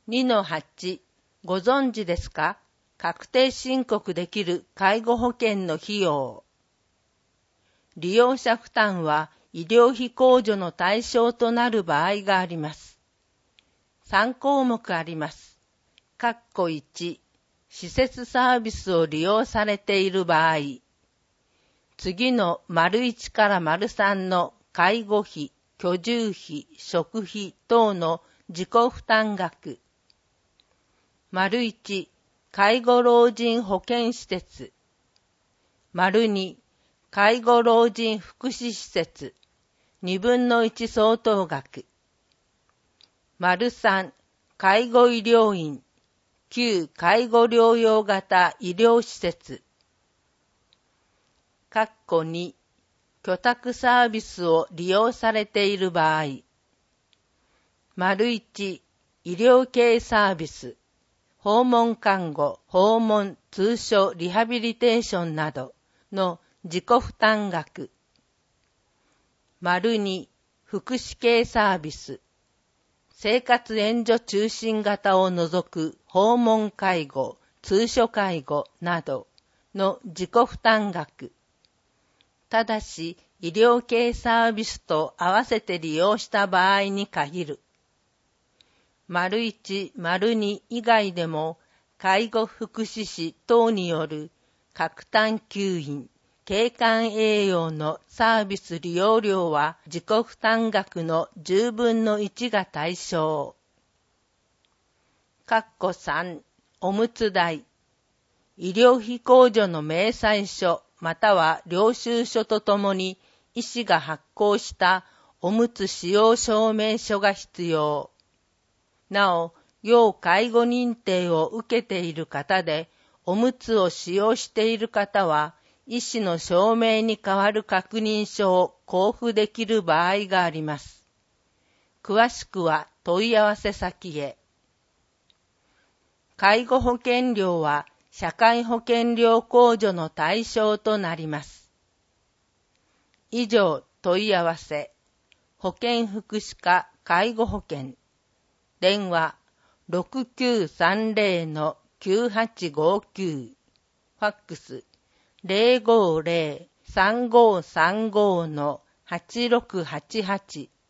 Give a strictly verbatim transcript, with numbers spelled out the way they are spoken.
にのはち、ご存知ですか？確定申告できる介護保険の費用。利用者負担は医療費控除の対象となる場合があります。さんこうもくあります。括弧いち、施設サービスを利用されている場合。次の丸いちから丸さんの介護費、居住費、食費等の自己負担額。丸いち、介護老人保健施設。丸に、介護老人福祉施設。にぶんのいち相当額。丸さん、介護医療院。旧介護療養型医療施設。括弧に、居宅サービスを利用されている場合。丸いち、医療系サービス。訪問看護、訪問通所リハビリテーションなどの自己負担額。丸に、福祉系サービス。生活援助中心型を除く訪問介護、通所介護などの自己負担額。ただし、医療系サービスと合わせて利用した場合に限る。丸いち、丸に以外でも、介護福祉士等による各単吸引、経管栄養のサービス利用料は自己負担額のじゅうぶんのいちが対象。括弧さん、おむつ代。医療費控除の明細書または領収書とともに医師が発行したおむつ使用証明書が必要。なお、要介護認定を受けている方で、おむつを使用している方は、医師の証明に代わる確認書を交付できる場合があります。詳しくは問い合わせ先へ。介護保険料は社会保険料控除の対象となります。以上問い合わせ。保健福祉課介護保険。電話 ろくきゅうさんぜろのきゅうはちごきゅう。ファックス ゼロごゼロさんごさんごのはちろくはちはち。